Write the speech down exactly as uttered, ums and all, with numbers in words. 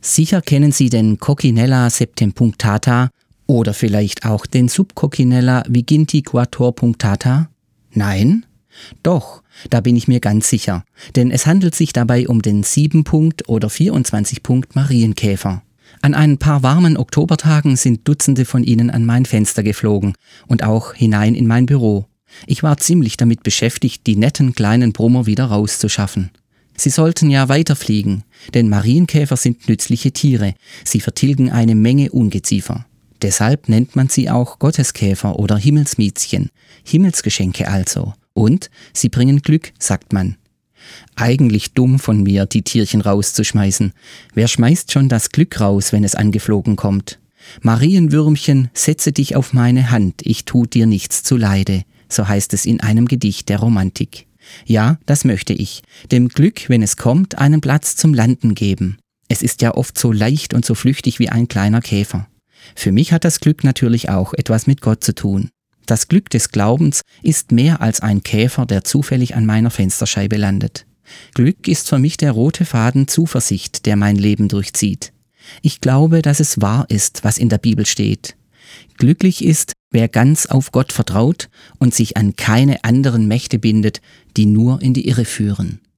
Sicher kennen Sie den Coccinella septempunctata oder vielleicht auch den Subcoccinella vigintiquatorpunctata? Nein? Doch, da bin ich mir ganz sicher, denn es handelt sich dabei um den sieben-Punkt- oder vierundzwanzig-Punkt-Marienkäfer. An ein paar warmen Oktobertagen sind Dutzende von ihnen an mein Fenster geflogen und auch hinein in mein Büro. Ich war ziemlich damit beschäftigt, die netten kleinen Brummer wieder rauszuschaffen. Sie sollten ja weiterfliegen, denn Marienkäfer sind nützliche Tiere. Sie vertilgen eine Menge Ungeziefer. Deshalb nennt man sie auch Gotteskäfer oder Himmelsmiezchen, Himmelsgeschenke also. Und sie bringen Glück, sagt man. Eigentlich dumm von mir, die Tierchen rauszuschmeißen. Wer schmeißt schon das Glück raus, wenn es angeflogen kommt? Marienwürmchen, setze dich auf meine Hand, ich tu dir nichts zuleide. So heißt es in einem Gedicht der Romantik. Ja, das möchte ich. Dem Glück, wenn es kommt, einen Platz zum Landen geben. Es ist ja oft so leicht und so flüchtig wie ein kleiner Käfer. Für mich hat das Glück natürlich auch etwas mit Gott zu tun. Das Glück des Glaubens ist mehr als ein Käfer, der zufällig an meiner Fensterscheibe landet. Glück ist für mich der rote Faden Zuversicht, der mein Leben durchzieht. Ich glaube, dass es wahr ist, was in der Bibel steht. Glücklich ist, wer ganz auf Gott vertraut und sich an keine anderen Mächte bindet, die nur in die Irre führen.